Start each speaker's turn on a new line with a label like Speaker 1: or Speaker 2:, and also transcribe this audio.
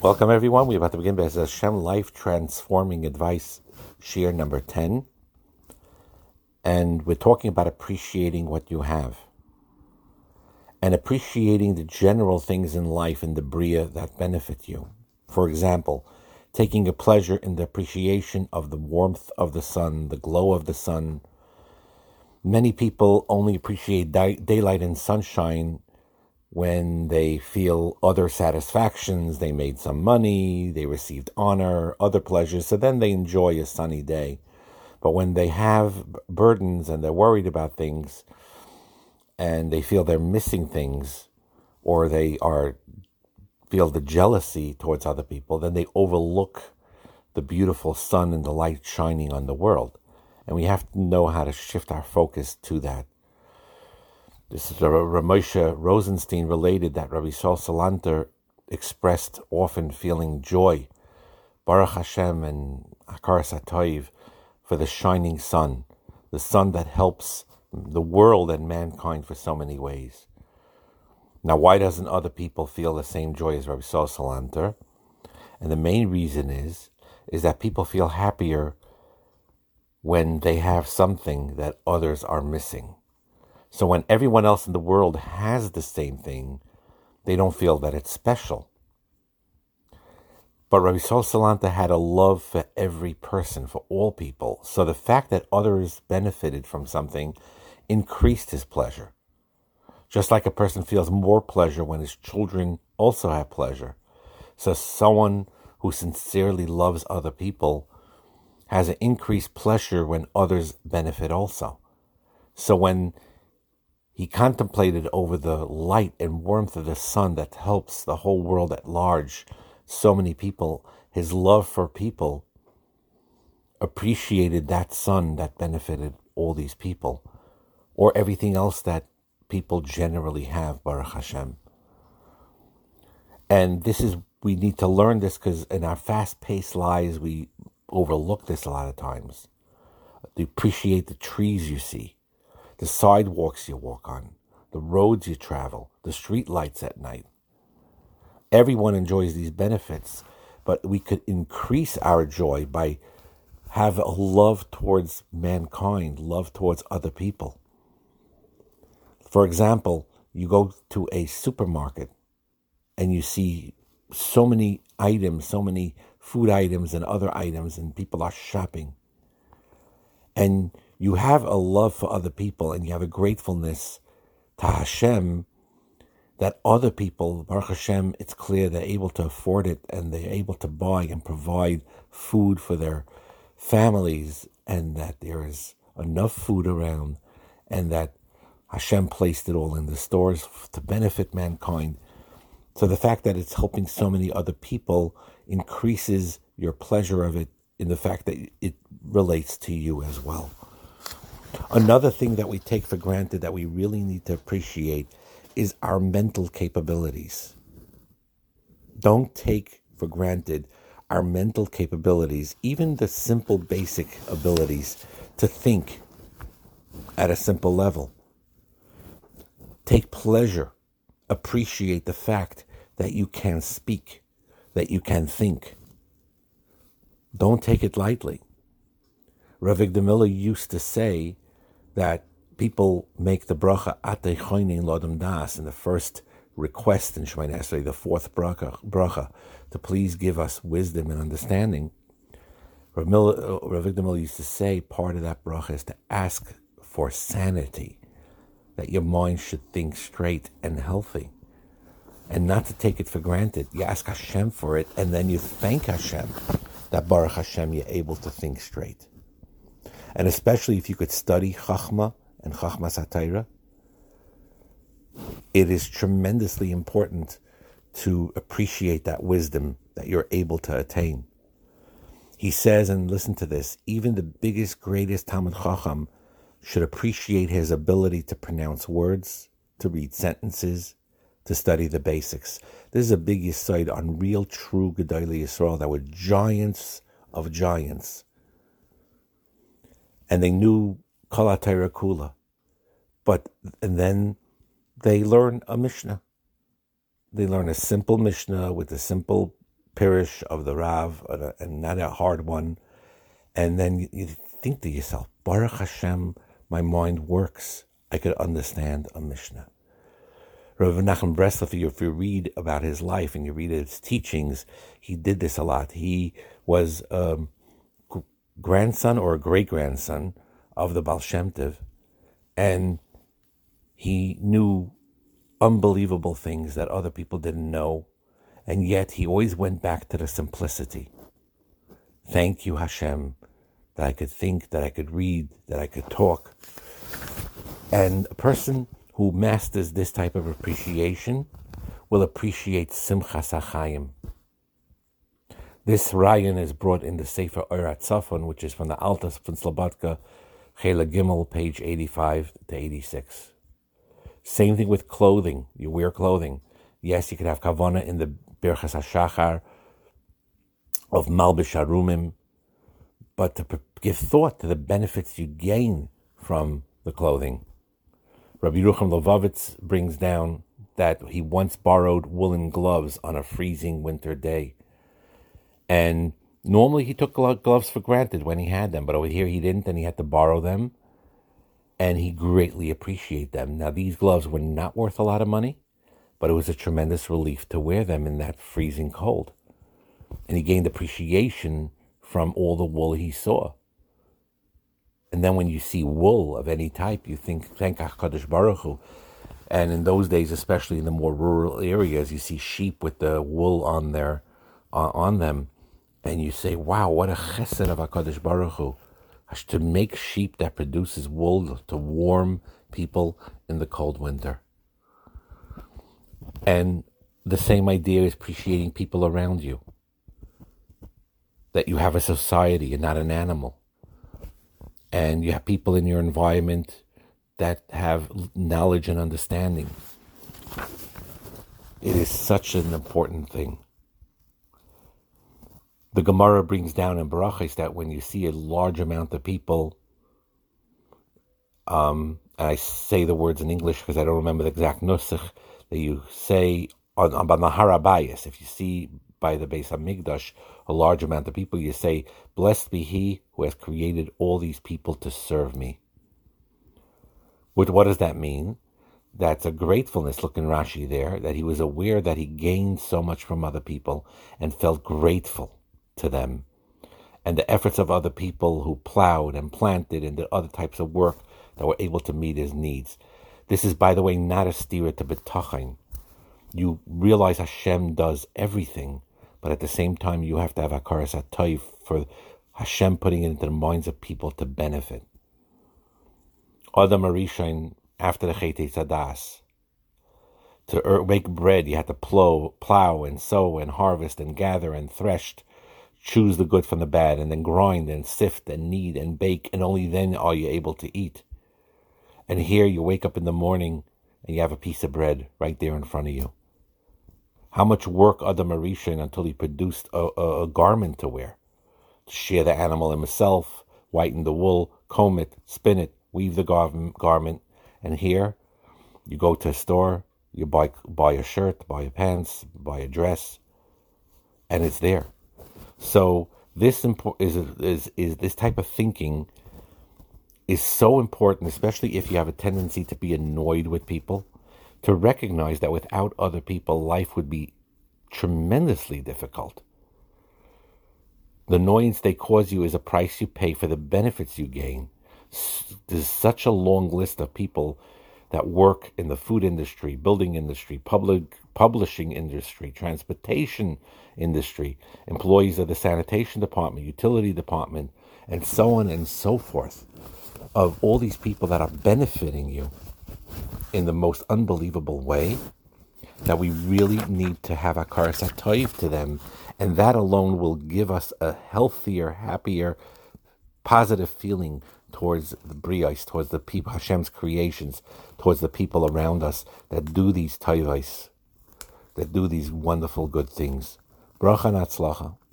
Speaker 1: Welcome, everyone. We're about to begin Be'ez Hashem Life Transforming Advice, Shir number 10. And we're talking about appreciating what you have and appreciating the general things in life and the Bria that benefit you. For example, taking a pleasure in the appreciation of the warmth of the sun, the glow of the sun. Many people only appreciate daylight and sunshine when they feel other satisfactions, they made some money, they received honor, other pleasures, so then they enjoy a sunny day. But when they have burdens and they're worried about things and they feel they're missing things, or they feel the jealousy towards other people, then they overlook the beautiful sun and the light shining on the world. And we have to know how to shift our focus to that. This is Ramosha Rosenstein related that Rabbi Sol Salanter expressed often feeling joy, Baruch Hashem and Hakaras HaTov, for the shining sun, the sun that helps the world and mankind for so many ways. Now, why doesn't other people feel the same joy as Rabbi Sol Salanter? And the main reason is that people feel happier when they have something that others are missing. So when everyone else in the world has the same thing, they don't feel that it's special. But Rabbi Sol Salanter had a love for every person, for all people. So the fact that others benefited from something increased his pleasure. Just like a person feels more pleasure when his children also have pleasure. So someone who sincerely loves other people has an increased pleasure when others benefit also. So when he contemplated over the light and warmth of the sun that helps the whole world at large, so many people, his love for people appreciated that sun that benefited all these people, or everything else that people generally have, Baruch Hashem. And we need to learn this because in our fast-paced lives, we overlook this a lot of times. To appreciate the trees you see, the sidewalks you walk on, the roads you travel, the street lights at night. Everyone enjoys these benefits, but we could increase our joy by have a love towards mankind, love towards other people. For example, you go to a supermarket and you see so many items, so many food items and other items, and people are shopping. And you have a love for other people and you have a gratefulness to Hashem that other people, Baruch Hashem, it's clear they're able to afford it and they're able to buy and provide food for their families, and that there is enough food around, and that Hashem placed it all in the stores to benefit mankind. So the fact that it's helping so many other people increases your pleasure of it in the fact that it relates to you as well. Another thing that we take for granted that we really need to appreciate is our mental capabilities. Don't take for granted our mental capabilities, even the simple basic abilities to think at a simple level. Take pleasure, appreciate the fact that you can speak, that you can think. Don't take it lightly. Rav Avigdor Miller used to say that people make the bracha Atei Choinin Lodem Das in the first request in Shemoneh Esrei, the fourth bracha, to please give us wisdom and understanding. Rav Avigdor Miller used to say part of that bracha is to ask for sanity, that your mind should think straight and healthy, and not to take it for granted. You ask Hashem for it, and then you thank Hashem that Baruch Hashem you're able to think straight. And especially if you could study Chachma and Chachmas HaTorah, it is tremendously important to appreciate that wisdom that you're able to attain. He says, and listen to this, even the biggest, greatest Talmid Chacham should appreciate his ability to pronounce words, to read sentences, to study the basics. This is a big yesod on real, true Gedolei Yisrael that were giants of giants. And they knew Kol HaTorah Kula. And then they learn a Mishnah. They learn a simple Mishnah with a simple Pirish of the Rav, and not a hard one. And then you think to yourself, Baruch Hashem, my mind works. I could understand a Mishnah. Rav Nachman Breslov, if you read about his life and you read his teachings, he did this a lot. He was a grandson or a great-grandson of the Baal Shem Tov, and he knew unbelievable things that other people didn't know, and yet he always went back to the simplicity. Thank you, Hashem, that I could think, that I could read, that I could talk. And a person who masters this type of appreciation will appreciate Simchas HaChaim. This Ryan is brought in the Sefer Orat Safon, which is from the Altas von Slobodka, Chela Gimel, page 85 to 86. Same thing with clothing. You wear clothing. Yes, you could have Kavana in the Birchas HaShachar of Malbish Harumim, but to give thought to the benefits you gain from the clothing. Rabbi Yerucham Levovitz brings down that he once borrowed woolen gloves on a freezing winter day. And normally he took gloves for granted when he had them, but over here he didn't, and he had to borrow them, and he greatly appreciated them. Now, these gloves were not worth a lot of money, but it was a tremendous relief to wear them in that freezing cold. And he gained appreciation from all the wool he saw. And then when you see wool of any type, you think, thank HaKadosh Baruch Hu. And in those days, especially in the more rural areas, you see sheep with the wool on them, and you say, wow, what a chesed of HaKadosh Baruch Hu, to make sheep that produces wool to warm people in the cold winter. And the same idea is appreciating people around you, that you have a society and not an animal. And you have people in your environment that have knowledge and understanding. It is such an important thing. The Gemara brings down in Barachos that when you see a large amount of people, and I say the words in English because I don't remember the exact nusach, that you say on Nahar Abayis, if you see by the Beis HaMikdash a large amount of people, you say, blessed be he who has created all these people to serve me. What does that mean? That's a gratefulness. Look in Rashi there, that he was aware that he gained so much from other people and felt grateful to them. And the efforts of other people who plowed and planted and did other types of work that were able to meet his needs. This is, by the way, not a stira to betachin. You realize Hashem does everything, but at the same time, you have to have hakaras hatov for Hashem putting it into the minds of people to benefit. Adam Arishain, after the Chetei Tzadas, to make bread, you had to plow and sow and harvest and gather and thresh, choose the good from the bad, and then grind and sift and knead and bake, and only then are you able to eat. And here you wake up in the morning and you have a piece of bread right there in front of you. How much work Adam Arishain until he produced a garment to wear? To shear the animal himself, whiten the wool, comb it, spin it, weave the garment. And here, you go to a store, you buy a shirt, buy a pants, buy a dress, and it's there. So this is this type of thinking is so important, especially if you have a tendency to be annoyed with people, to recognize that without other people, life would be tremendously difficult. The annoyance they cause you is a price you pay for the benefits you gain. There's such a long list of people that work in the food industry, building industry, publishing industry, transportation industry, employees of the sanitation department, utility department, and so on and so forth, of all these people that are benefiting you in the most unbelievable way, that we really need to have hakaras hatov to them, and that alone will give us a healthier, happier, positive feeling towards the Brios, towards the people, Hashem's creations, towards the people around us that do these tovos, that do these wonderful good things. Bracha and Hatzlacha.